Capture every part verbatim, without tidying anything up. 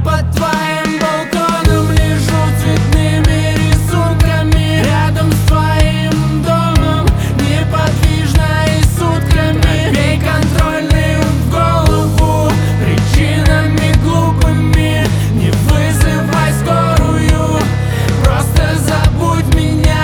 под твоим балконом лежу цветными рисунками. Рядом с твоим домом неподвижно и сутками. Бей контрольный в голову причинами глупыми. Не вызывай скорую, просто забудь меня.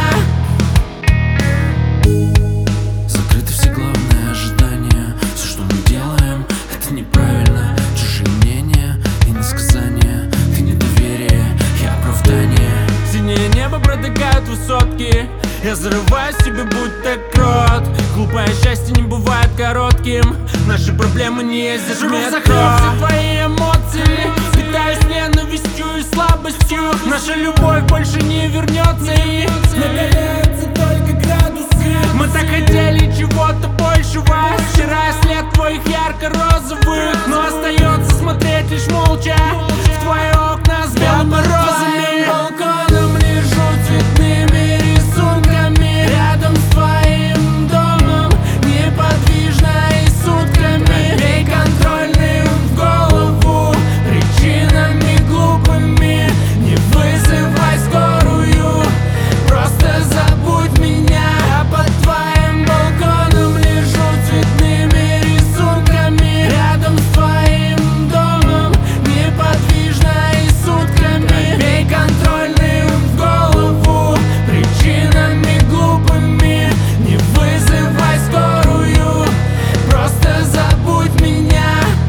Закрыты все главные ожидания. Все, что мы делаем, это неправильно. Чужие мнения и насказания. Ты недоверие, я оправдание. Синее небо протыкают высотки. Я зарываюсь в себе, будь так крот. Глупое счастье не бывает коротким. Наши проблемы не ездят в метро. Все твои эмоции, питаюсь ненавистью и слабостью. Наша любовь больше не вернется и нагоняются только градусы. Мы так хотели чего-то большего. Вчера след твоих ярко-розовых, но остается смотреть лишь молча в твои окна с белым морозами. Балконом лежу цветными рисунками. Рядом с твоим домом неподвижно и сутками. Бей контрольный в голову причинами глупыми. Не вызывай скорую, просто забудь меня. Я под твоим балконом лежу цветными рисунками. Рядом с твоим домом неподвижно и сутками. Бей контрольный в голову причинами глупыми. Не вызывай скорую, просто забудь меня.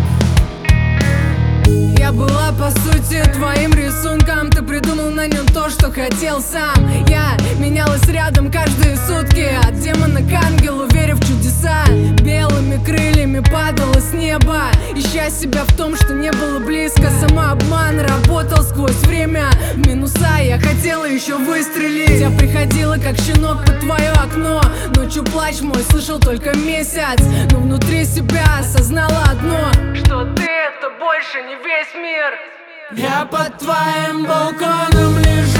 Я была по сути твоим рисунком. Ты придумал на нем то, что хотел сам. Я менялась рядом каждые сутки. От демона к ангелу, веря в чудеса. Белыми крыльями падала с неба, ища себя в том, что не было близко. Самообман работал сквозь время в минуса. Я хотела еще выстрелить. Я приходила как щенок под твое окно. Ночью плач мой слышал только месяц, но внутри себя осознала одно: что ты — это больше не весь мир. Я под твоим балконом лежу